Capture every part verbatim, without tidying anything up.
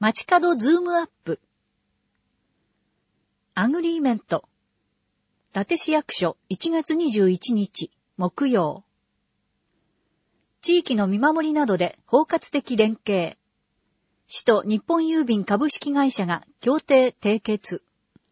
街角ズームアップ。アグリーメント。伊達市役所いちがつにじゅういちにち木曜。地域の見守りなどで包括的連携。市と日本郵便株式会社が協定締結。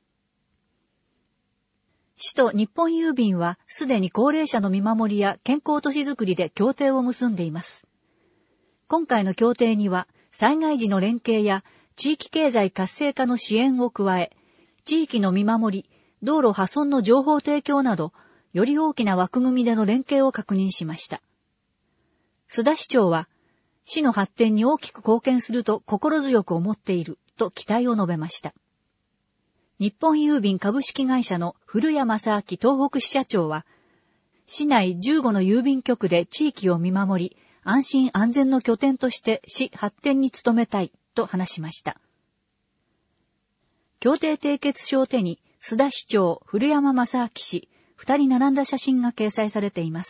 市と日本郵便はすでに高齢者の見守りや健康都市づくりで協定を結んでいます。今回の協定には災害時の連携や地域経済活性化の支援を加え、地域の見守り、道路破損の情報提供など、より大きな枠組みでの連携を確認しました。須田市長は、市の発展に大きく貢献すると心強く思っていると期待を述べました。日本郵便株式会社の古谷正明東北支社長は、市内じゅうごの郵便局で地域を見守り、安心安全の拠点として市発展に努めたいと話しました。協定締結書を手に、須田市長、古山正明氏、二人並んだ写真が掲載されています。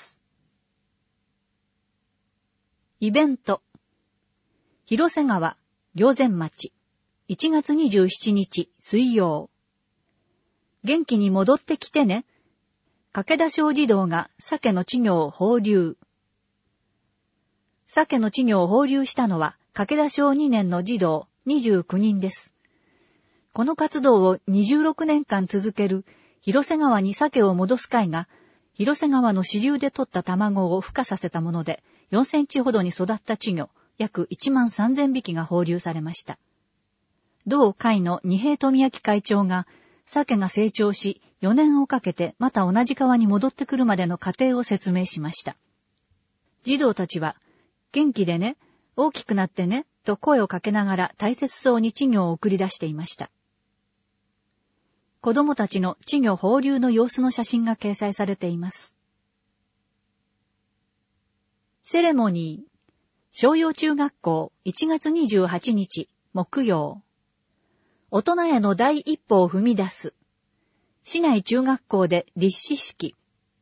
イベント。広瀬川、霊山町、いちがつにじゅうしちにち水曜。元気に戻ってきてね。駆田小児童が鮭の稚魚を放流。鮭の稚魚を放流したのは、駆田小にねんの児童にじゅうきゅうにんです。この活動をにじゅうろくねんかん続ける広瀬川に鮭を戻す会が、広瀬川の支流で取った卵を孵化させたもので、よんセンチほどに育った稚魚、約いちまんさんぜんびきが放流されました。同会の二平富明会長が、鮭が成長し、よねんをかけてまた同じ川に戻ってくるまでの過程を説明しました。児童たちは、元気でね、大きくなってね、と声をかけながら大切そうに稚魚を送り出していました。子供たちの稚魚放流の様子の写真が掲載されています。セレモニー。商陽中学校いちがつにじゅうはちにち木曜。大人への第一歩を踏み出す。市内中学校で立志式。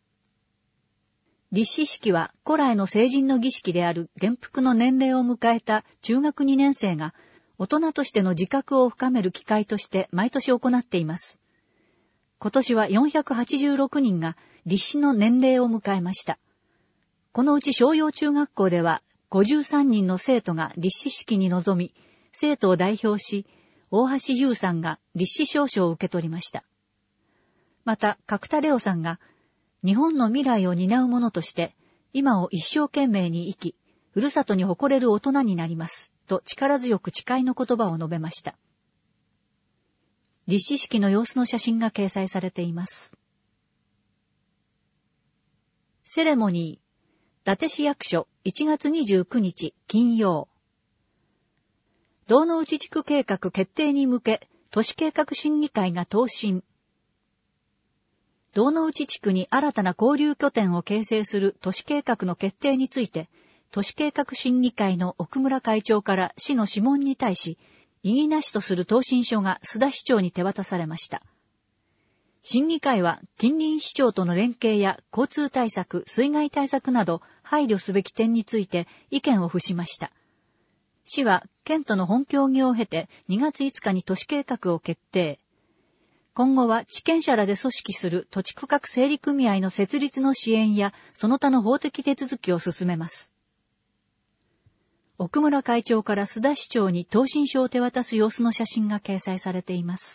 立志式は古来の成人の儀式である元服の年齢を迎えた中学にねんせいが大人としての自覚を深める機会として毎年行っています。今年はよんひゃくはちじゅうろくにんが立志の年齢を迎えました。このうち商陽中学校ではごじゅうさんにんの生徒が立志式に臨み、生徒を代表し、大橋優さんが立志証書を受け取りました。また、角田レオさんが、日本の未来を担う者として、今を一生懸命に生き、ふるさとに誇れる大人になります、と力強く誓いの言葉を述べました。立志式の様子の写真が掲載されています。セレモニー。伊達市役所いちがつにじゅうくにち金曜。道之内地区計画決定に向け、都市計画審議会が答申。道之内地区に新たな交流拠点を形成する都市計画の決定について、都市計画審議会の奥村会長から市の諮問に対し、異議なしとする答申書が須田市長に手渡されました。審議会は近隣市長との連携や交通対策、水害対策など配慮すべき点について意見を付しました。市は県との本協議を経てにがついつかに都市計画を決定。今後は地権者らで組織する土地区画整理組合の設立の支援やその他の法的手続きを進めます。奥村会長から須田市長に答申書を手渡す様子の写真が掲載されています。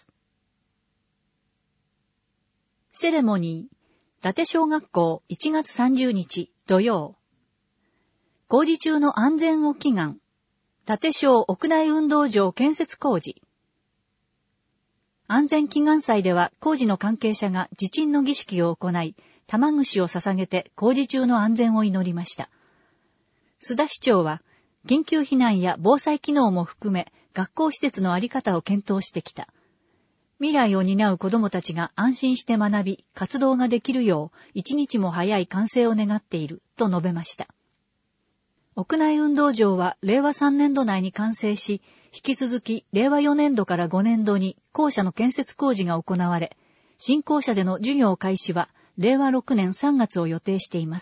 セレモニー。伊達小学校いちがつさんじゅうにち土曜。工事中の安全を祈願。伊達小屋内運動場建設工事。安全祈願祭では工事の関係者が地鎮の儀式を行い、玉串を捧げて工事中の安全を祈りました。須田市長は、緊急避難や防災機能も含め、学校施設のあり方を検討してきた。未来を担う子どもたちが安心して学び、活動ができるよう、一日も早い完成を願っている、と述べました。屋内運動場はれいわさんねんど内に完成し、引き続きれいわよねんどからごねんどに校舎の建設工事が行われ、新校舎での授業開始はれいわろくねんさんがつを予定しています。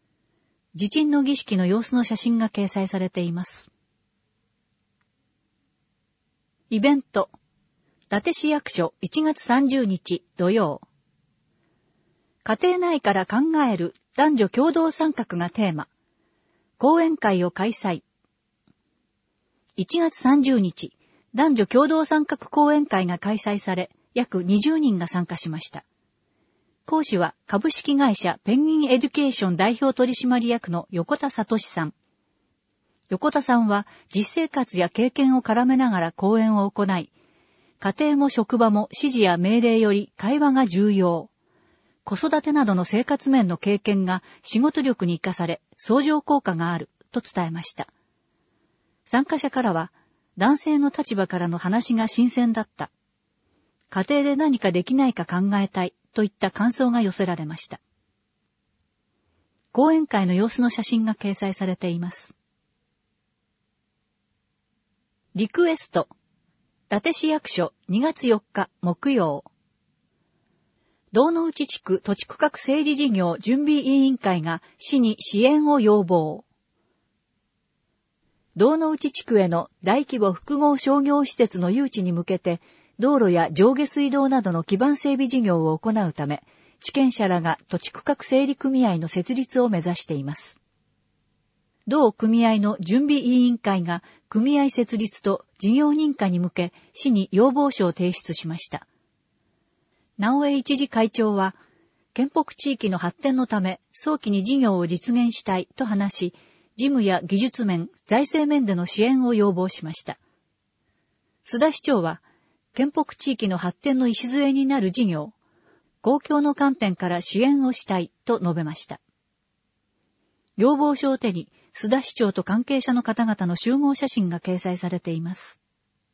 地鎮の儀式の様子の写真が掲載されています。 イベント。伊達市役所いちがつさんじゅうにち土曜。家庭内から考える男女共同参画がテーマ。講演会を開催。いちがつさんじゅうにち、男女共同参画講演会が開催され、約にじゅうにんが参加しました。講師は株式会社ペンギンエデュケーション代表取締役の横田聡さん。横田さんは実生活や経験を絡めながら講演を行い、家庭も職場も指示や命令より会話が重要。子育てなどの生活面の経験が仕事力に生かされ、相乗効果があると伝えました。参加者からは、男性の立場からの話が新鮮だった。家庭で何かできないか考えたいといった感想が寄せられました。講演会の様子の写真が掲載されています。リクエスト。伊達市役所にがつよっか木曜。道之内地区土地区画整理事業準備委員会が市に支援を要望。道之内地区への大規模複合商業施設の誘致に向けて、道路や上下水道などの基盤整備事業を行うため、地権者らが土地区画整理組合の設立を目指しています。同組合の準備委員会が組合設立と事業認可に向け、市に要望書を提出しました。直江一次会長は、県北地域の発展のため早期に事業を実現したいと話し、事務や技術面、財政面での支援を要望しました。須田市長は、県北地域の発展の礎になる事業、公共の観点から支援をしたいと述べました。要望書を手に、須田市長と関係者の方々の集合写真が掲載されています。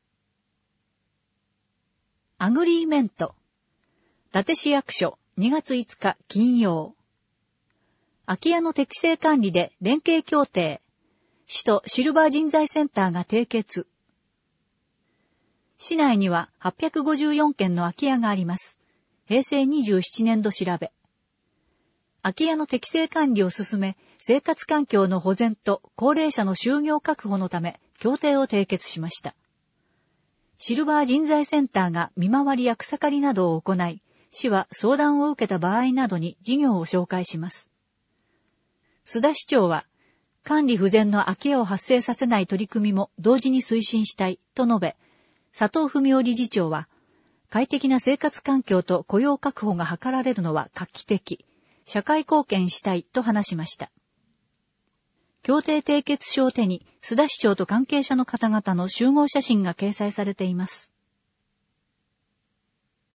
アグリーメント。伊達市役所にがついつか金曜。空き家の適正管理で連携協定。市とシルバー人材センターが締結。市内にははっぴゃくごじゅうよんけんの空き家があります。へいせいにじゅうななねんど調べ。空き家の適正管理を進め、生活環境の保全と高齢者の就業確保のため、協定を締結しました。シルバー人材センターが見回りや草刈りなどを行い、市は相談を受けた場合などに事業を紹介します。須田市長は、管理不全の空き家を発生させない取り組みも同時に推進したいと述べ、佐藤文夫理事長は、快適な生活環境と雇用確保が図られるのは画期的、社会貢献したいと話しました。協定締結書を手に、須田市長と関係者の方々の集合写真が掲載されています。